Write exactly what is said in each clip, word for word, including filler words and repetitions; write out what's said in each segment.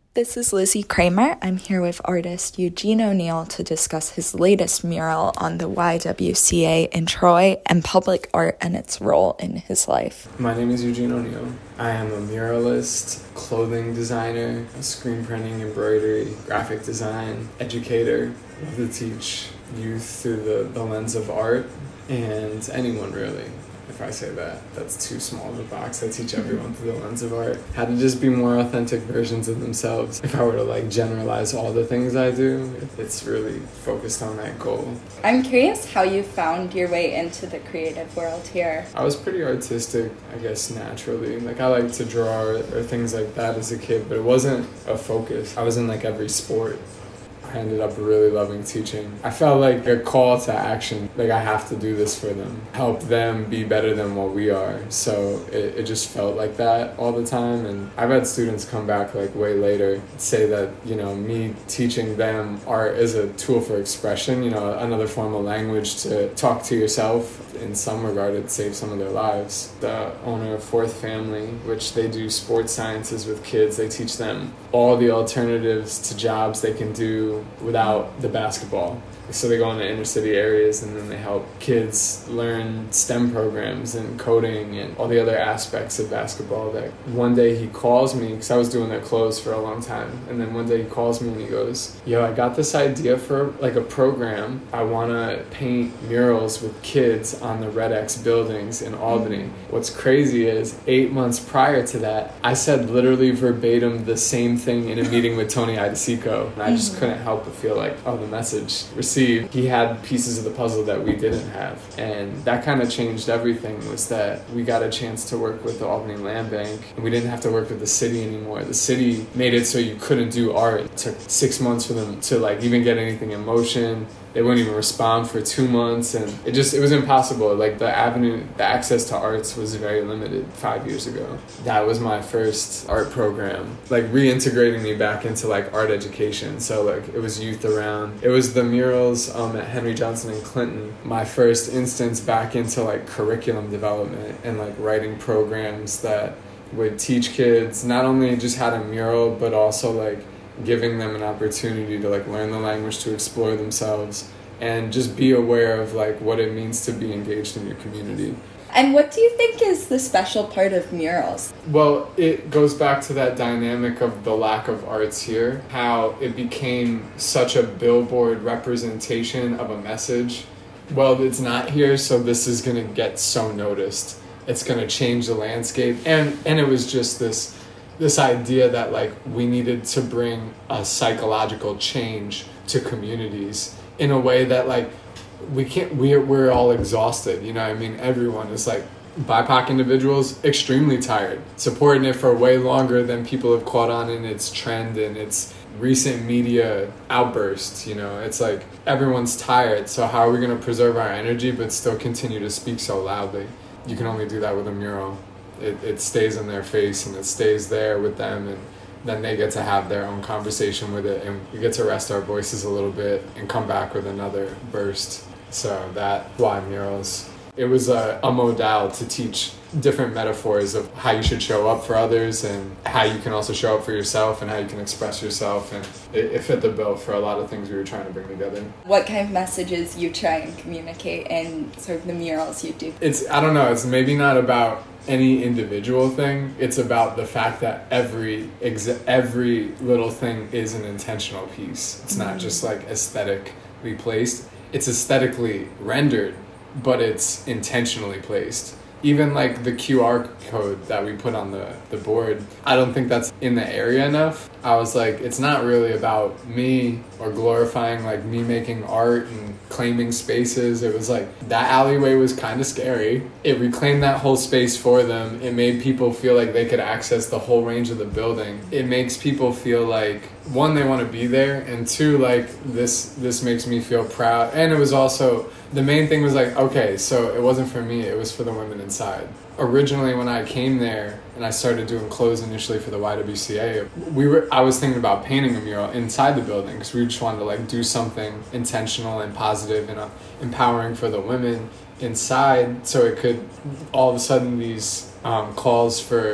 This is Lizzie Kramer. I'm here with artist Eugene O'Neill to discuss his latest mural on the Y W C A in Troy and public art and its role in his life. My name is Eugene O'Neill. I am a muralist, clothing designer, screen printing, embroidery, graphic design, educator. I love to teach youth through the, the lens of art, and anyone really. If I say that, that's too small of a box. I teach everyone through the lens of art how to just be more authentic versions of themselves. If I were to like generalize all the things I do, it's really focused on that goal. I'm curious how you found your way into the creative world here. I was pretty artistic, I guess, naturally. Like I liked to draw or, or things like that as a kid, but it wasn't a focus. I was in like every sport. I ended up really loving teaching. I felt like a call to action, like I have to do this for them, help them be better than what we are. So it, it just felt like that all the time. And I've had students come back like way later say that, you know, me teaching them art is a tool for expression, you know, another form of language to talk to yourself. In some regard, it saved some of their lives. The owner of Fourth Family, which they do sports sciences with kids, they teach them all the alternatives to jobs they can do without the basketball. So they go into inner city areas and then they help kids learn STEM programs and coding and all the other aspects of basketball. That one day he calls me, because I was doing their clothes for a long time, and then one day he calls me and he goes, yo, I got this idea for like a program. I want to paint murals with kids on the Red X buildings in Albany. What's crazy is eight months prior to that, I said literally verbatim the same thing in a meeting with Tony Idesico, and I just couldn't help but feel like, oh, the message received. He had pieces of the puzzle that we didn't have, and that kind of changed everything. Was that we got a chance to work with the Albany Land Bank, and we didn't have to work with the city anymore. The city made it so you couldn't do art. It took six months for them to like even get anything in motion. They wouldn't even respond for two months, and it just, it was impossible. Like the avenue, the access to arts was very limited five years ago. That was my first art program, like reintegrating me back into like art education. So like it was youth around. It was the murals um, at Henry Johnson and Clinton, my first instance back into like curriculum development and like writing programs that would teach kids not only just how to mural, but also like giving them an opportunity to like learn the language, to explore themselves, and just be aware of like what it means to be engaged in your community. And what do you think is the special part of murals? Well, it goes back to that dynamic of the lack of arts here, how it became such a billboard representation of a message. Well, it's not here, so this is going to get so noticed. It's going to change the landscape. And and it was just this this idea that like we needed to bring a psychological change to communities in a way that like we can't, we're, we're all exhausted, you know what I mean? Everyone is like, B I P O C individuals, extremely tired, supporting it for way longer than people have caught on in its trend and its recent media outbursts, you know? It's like everyone's tired, so how are we going to preserve our energy but still continue to speak so loudly? You can only do that with a mural. It, it stays in their face and it stays there with them, and then they get to have their own conversation with it, and we get to rest our voices a little bit and come back with another burst. So that's why murals. It was a, a modal to teach different metaphors of how you should show up for others and how you can also show up for yourself and how you can express yourself, and it, it fit the bill for a lot of things we were trying to bring together. What kind of messages you try and communicate in sort of the murals you do? It's, I don't know, it's maybe not about any individual thing. It's about the fact that every exa- every little thing is an intentional piece. It's not just like aesthetically placed. It's aesthetically rendered, but it's intentionally placed. Even like the Q R code that we put on the, the board, I don't think that's in the area enough. I was like, it's not really about me or glorifying like me making art and claiming spaces. It was like that alleyway was kind of scary. It reclaimed that whole space for them. It made people feel like they could access the whole range of the building. It makes people feel like, one, they want to be there, and two, like this this makes me feel proud. And it was also, the main thing was like, okay, so it wasn't for me, it was for the women inside. Originally, when I came there and I started doing clothes initially for the Y W C A, we were I was thinking about painting a mural inside the building because we just wanted to like do something intentional and positive and uh, empowering for the women inside, so it could all of a sudden these um, calls for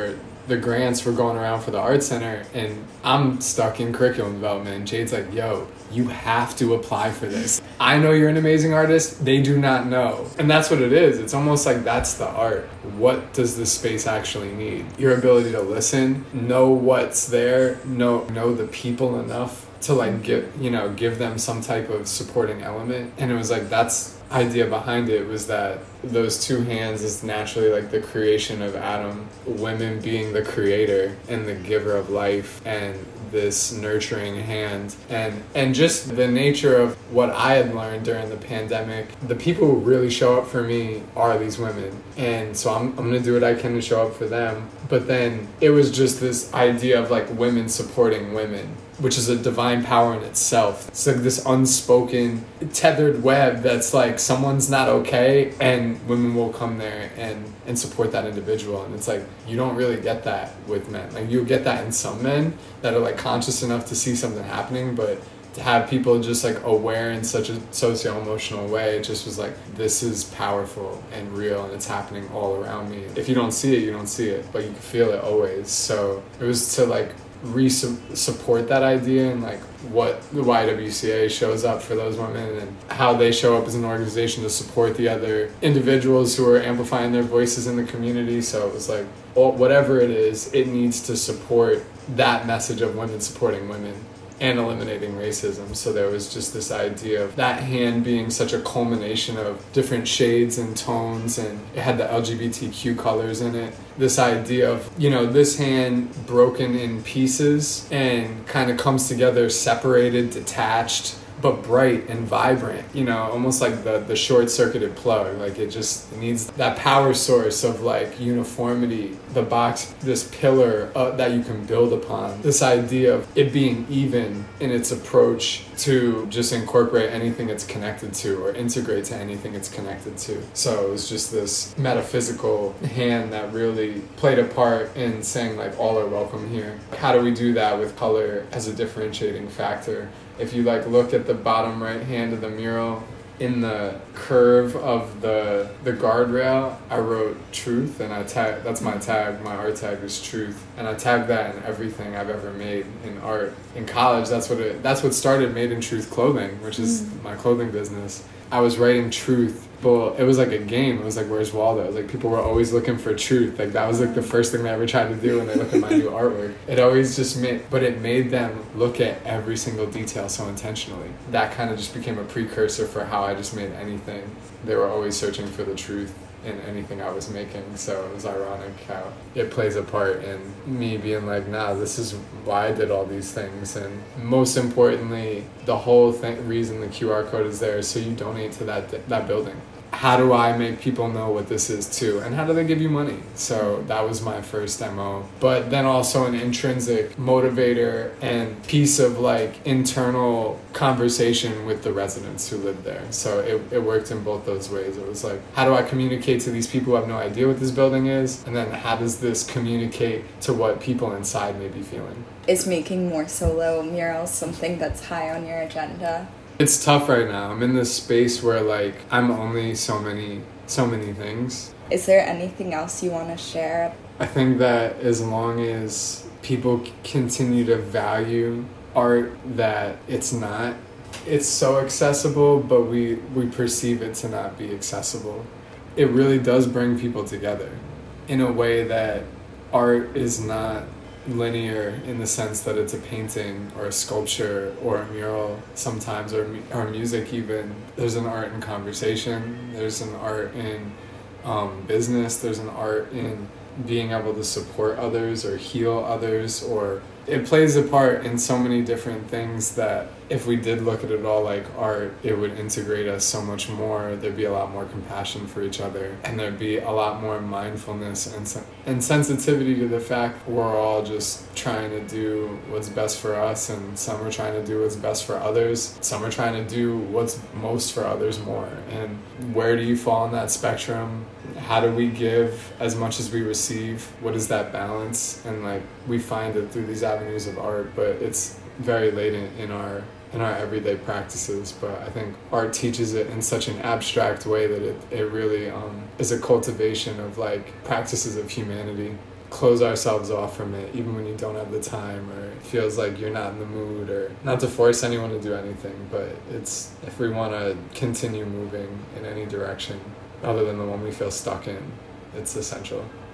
the grants were going around for the art center, and I'm stuck in curriculum development, and Jade's like, yo, you have to apply for this. I know you're an amazing artist. They do not know. And that's what it is. It's almost like that's the art. What does this space actually need? Your ability to listen, know what's there, know know the people enough to like give, you know, give them some type of supporting element. And it was like, that's idea behind it was that those two hands is naturally like the creation of Adam, women being the creator and the giver of life, and this nurturing hand, and and just the nature of what I had learned during the pandemic. The people who really show up for me are these women, and so I'm, I'm gonna do what I can to show up for them. But then it was just this idea of like women supporting women, which is a divine power in itself. It's like this unspoken tethered web that's like someone's not okay and women will come there and, and support that individual. And it's like, you don't really get that with men. Like you'll get that in some men that are like conscious enough to see something happening, but to have people just like aware in such a socio-emotional way, it just was like, this is powerful and real and it's happening all around me. If you don't see it, you don't see it, but you can feel it always. So it was to like re-support that idea and like what the Y W C A shows up for those women and how they show up as an organization to support the other individuals who are amplifying their voices in the community. So it was like, well, whatever it is, it needs to support that message of women supporting women and eliminating racism. So there was just this idea of that hand being such a culmination of different shades and tones, and it had the L G B T Q colors in it. This idea of, you know, this hand broken in pieces and kind of comes together separated, detached, but bright and vibrant, you know, almost like the, the short-circuited plug. Like it just needs that power source of like uniformity, the box, this pillar uh, that you can build upon. This idea of it being even in its approach to just incorporate anything it's connected to or integrate to anything it's connected to. So it was just this metaphysical hand that really played a part in saying like all are welcome here. How do we do that with color as a differentiating factor? If you like look at the bottom right hand of the mural, in the curve of the the guardrail, I wrote truth, and I tag, that's my tag, my art tag is truth. And I tagged that in everything I've ever made in art. In college, that's what it, that's what started Made in Truth Clothing, which is mm. my clothing business. I was writing truth. Well, it was like a game. It was like, where's Waldo? It was like people were always looking for truth. Like that was like the first thing they ever tried to do when they looked at my new artwork. It always just made, but it made them look at every single detail so intentionally. That kind of just became a precursor for how I just made anything. They were always searching for the truth in anything I was making. So it was ironic how it plays a part in me being like, nah, this is why I did all these things. And most importantly, the whole thing, reason the Q R code is there is so you donate to that that building. How do I make people know what this is too? And how do they give you money? So that was my first M O. But then also an intrinsic motivator and piece of like internal conversation with the residents who lived there. So it, it worked in both those ways. It was like, how do I communicate to these people who have no idea what this building is? And then how does this communicate to what people inside may be feeling? Is making more solo murals something that's high on your agenda? It's tough right now. I'm in this space where like I'm only so many so many things. Is there anything else you want to share? I think that as long as people continue to value art that it's not, it's so accessible, but we, we perceive it to not be accessible. It really does bring people together in a way that art is not linear in the sense that it's a painting or a sculpture or a mural sometimes, or, or music even. There's an art in conversation, there's an art in um, business, there's an art in being able to support others or heal others, or it plays a part in so many different things that if we did look at it all like art, it would integrate us so much more. There'd be a lot more compassion for each other, and there'd be a lot more mindfulness and sen- and sensitivity to the fact we're all just trying to do what's best for us, and some are trying to do what's best for others. Some are trying to do what's most for others more. And where do you fall on that spectrum? How do we give as much as we receive? What is that balance? And like we find it through these avenues of art, but it's very latent in our in our everyday practices. But I think art teaches it in such an abstract way that it, it really um, is a cultivation of like practices of humanity. close ourselves off from it, even when you don't have the time or it feels like you're not in the mood, or not to force anyone to do anything, but it's if we want to continue moving in any direction other than the one we feel stuck in, it's essential.